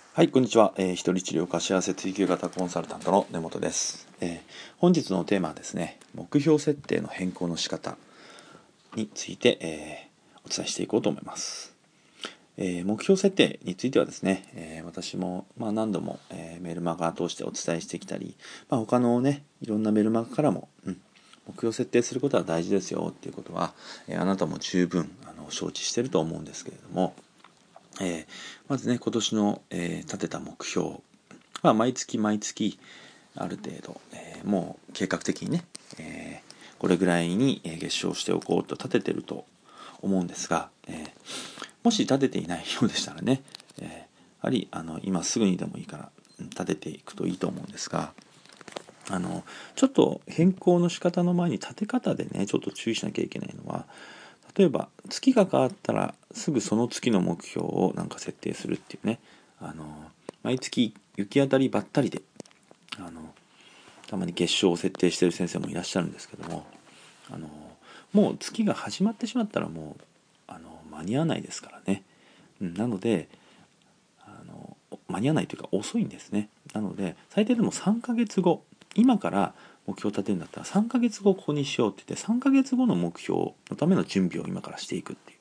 はい、こんにちは。一人治療家幸せ追求型コンサルタントの根本です。本日のテーマはですね、目標設定の変更の仕方について、お伝えしていこうと思います。目標設定についてはですね、私も、何度も、メルマガ通してお伝えしてきたり、他のね、いろんなメルマガからも、目標設定することは大事ですよっていうことは、あなたも十分承知していると思うんですけれども、まずね、今年の、立てた目標は毎月毎月ある程度、もう計画的にね、これぐらいに月賞しておこうと立ててると思うんですが、もし立てていないようでしたらね、やはり今すぐにでもいいから立てていくといいと思うんですが、ちょっと変更の仕方の前に立て方でねちょっと注意しなきゃいけないのは、例えば月が変わったらすぐその月の目標をなんか設定するっていうね、毎月行き当たりばったりでたまに月賞を設定している先生もいらっしゃるんですけども、もう月が始まってしまったらもう間に合わないですからね、なので間に合わないというか遅いんですね。なので最低でも3ヶ月後、今から目標を立てるんだったら3ヶ月後ここにしようって言って3ヶ月後の目標のための準備を今からしていくっていう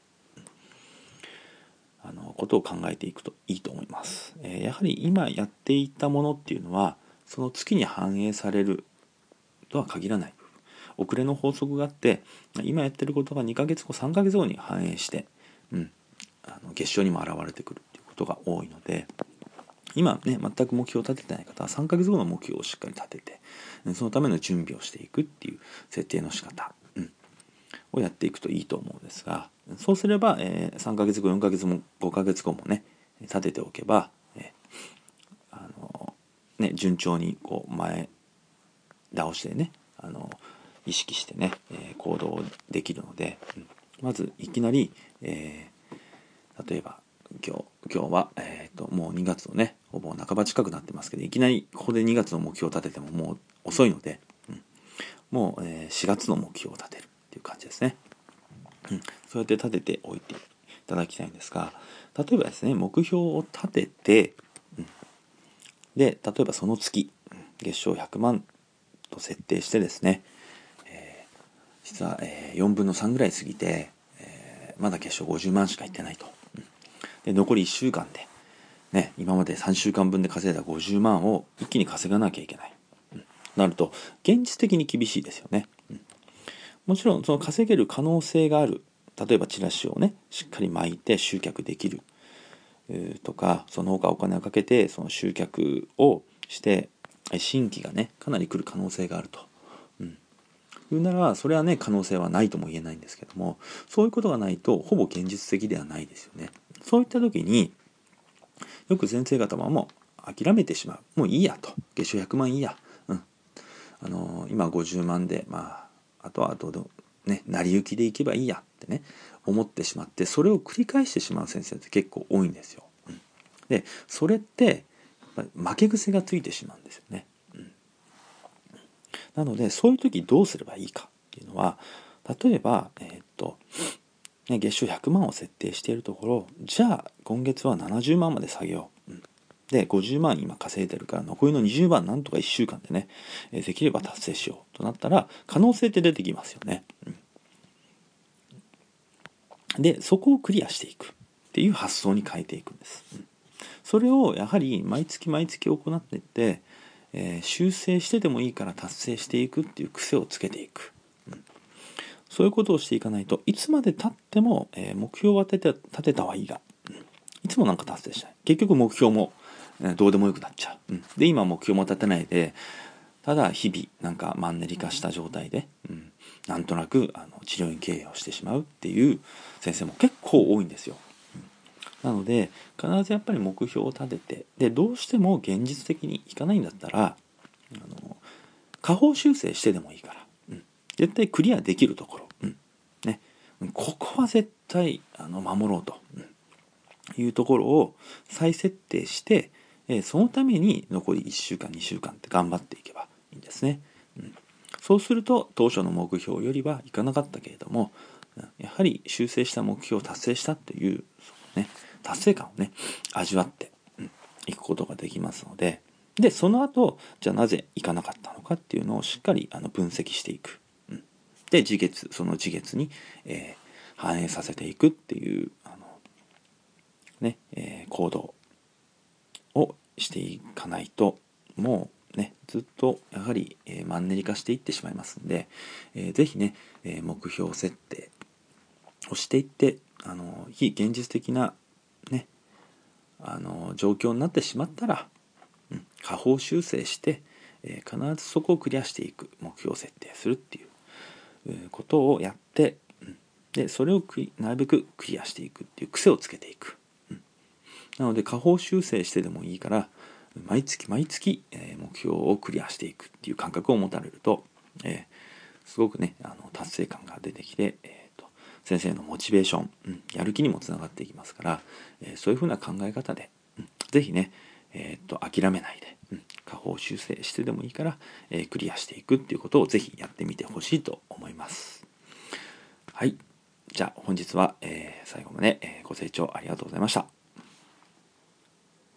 ことを考えていくといいと思います。やはり今やっていたものっていうのはその月に反映されるとは限らない、遅れの法則があって、今やってることが2ヶ月後3ヶ月後に反映して、月賞にも現れてくるっていうことが多いので、今ね全く目標を立ててない方は3ヶ月後の目標をしっかり立てて、そのための準備をしていくっていう設定の仕方、をやっていくといいと思うんですが、そうすれば、3ヶ月後4ヶ月後5ヶ月後もね立てておけば、順調にこう前倒してね意識してね、行動できるので、まずいきなり、例えば今日は、もう2月のねほぼ半ば近くなってますけど、いきなりここで2月の目標を立ててももう遅いので、もう、4月の目標を立てるっていう感じですね。そうやって立てておいていただきたいんですが、例えばですね目標を立てて、で例えばその月月賞100万と設定してですね、実は、4分の3ぐらい過ぎて、まだ月賞50万しかいってないと、で残り1週間で、今まで3週間分で稼いだ50万を一気に稼がなきゃいけない、なると現実的に厳しいですよね。もちろんその稼げる可能性がある、例えばチラシをねしっかり巻いて集客できるとか、その他お金をかけてその集客をして新規がねかなり来る可能性があると、いうならそれはね可能性はないとも言えないんですけども、そういうことがないとほぼ現実的ではないですよね。そういった時によく先生方はもう諦めてしまう、もういいやと、月賞100万いいや、今50万であとはどうでもね成り行きでいけばいいやってね思ってしまって、それを繰り返してしまう先生って結構多いんですよ。でそれってやっぱり負け癖がついてしまうんですよね。なのでそういう時どうすればいいかっていうのは、例えば月収100万を設定しているところ、じゃあ今月は70万まで下げよう、で50万今稼いでるから残りの20万なんとか1週間でね、できれば達成しようとなったら可能性って出てきますよね。でそこをクリアしていくっていう発想に変えていくんです。それをやはり毎月毎月行っていって、修正してでもいいから達成していくっていう癖をつけていく、そういうことをしていかないといつまでたっても、目標は立てたはいいが、いつもなんか達成しない、結局目標も、どうでもよくなっちゃう、で今目標も立てないでただ日々なんかマンネリ化した状態で、なんとなく治療院経営をしてしまうっていう先生も結構多いんですよ。なので必ずやっぱり目標を立てて、でどうしても現実的にいかないんだったら下方修正してでもいいから、絶対クリアできるところ、ここは絶対守ろうと、いうところを再設定して、そのために残り1週間2週間って頑張っていけばいいんですね。そうすると当初の目標よりはいかなかったけれども、やはり修正した目標を達成したという、達成感をね味わって、 いくことができますので、でその後じゃあなぜいかなかったのかっていうのをしっかり分析していく、でその次月に、反映させていくっていう行動をしていかないと、もうねずっとやはり、マンネリ化していってしまいますので、ぜひね、目標設定をしていって、非現実的なね状況になってしまったら、下方修正して、必ずそこをクリアしていく、目標設定するっていうことをやって、でそれをなるべくクリアしていくっていう癖をつけていく、なので下方修正してでもいいから毎月毎月、目標をクリアしていくっていう感覚を持たれると、すごくね達成感が出てきて、先生のモチベーション、やる気にもつながっていきますから、そういうふうな考え方で、ぜひね、諦めないで、下方修正してでもいいから、クリアしていくっていうことをぜひやってみてほしいと思います。はい、じゃあ本日は、最後まで、ご清聴ありがとうございました。